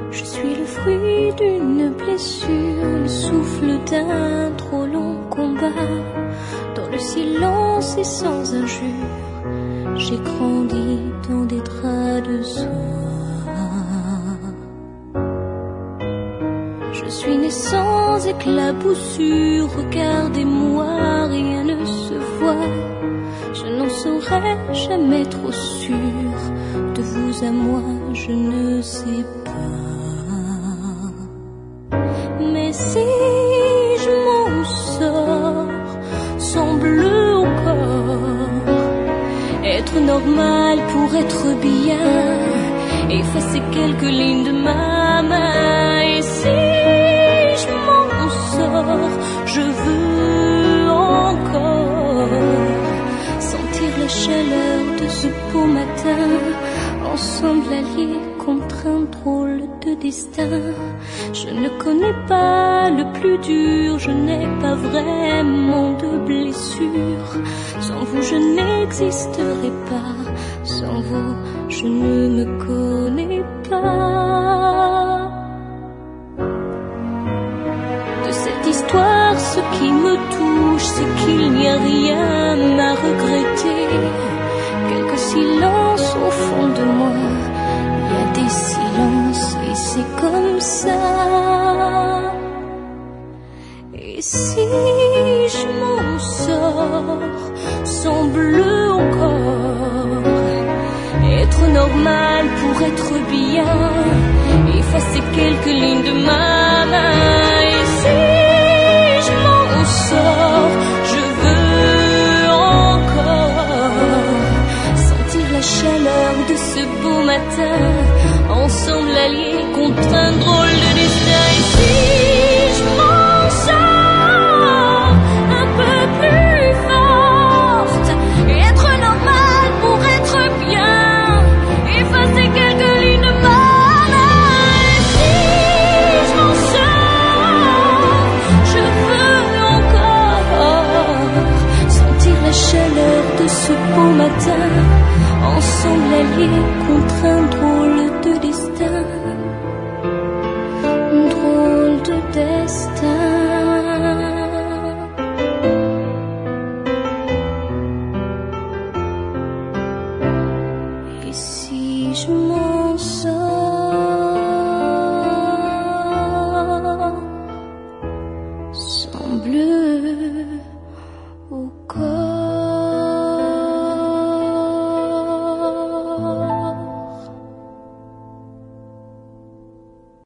Je suis le fruit d'une blessure, le souffle d'un trop long combat. Dans le silence et sans injure, j'ai grandi dans des draps de soie. Je suis né sans éclaboussure, regardez-moi, rien ne se voit. Je n'en serai jamais trop sûr, de vous à moi je ne sais pas. Mais si je m'en sors sans bleu au corps, être normal pour être bien, effacer quelques lignes de ma main. Et si je m'en sors, je veux encore sentir la chaleur de ce beau matin, ensemble alliés contre un drôle de destin. Je ne connais pas le plus dur, je n'ai pas vraiment de blessure. Sans vous je n'existerai pas, sans vous je ne me connais pas. De cette histoire, ce qui me touche, c'est qu'il n'y a rien à regretter. Quelques silences au fond de moi, il y a des silences et c'est comme ça. Et si je m'en sors sans bleu au corps, être normal pour être bien, effacer quelques lignes de ma main. Et si je m'en sors, je veux encore sentir la chaleur de ce beau matin, ensemble alliés contre un drôle de destin. Et si je m'en sors un peu plus forte, être normal pour être bien, effacer quelques lignes de ma main. Et si je m'en sors, je veux encore sentir la chaleur de ce beau matin, ensemble alliés contre un drôle de destin. Drôle de destin. Et si je m'en sors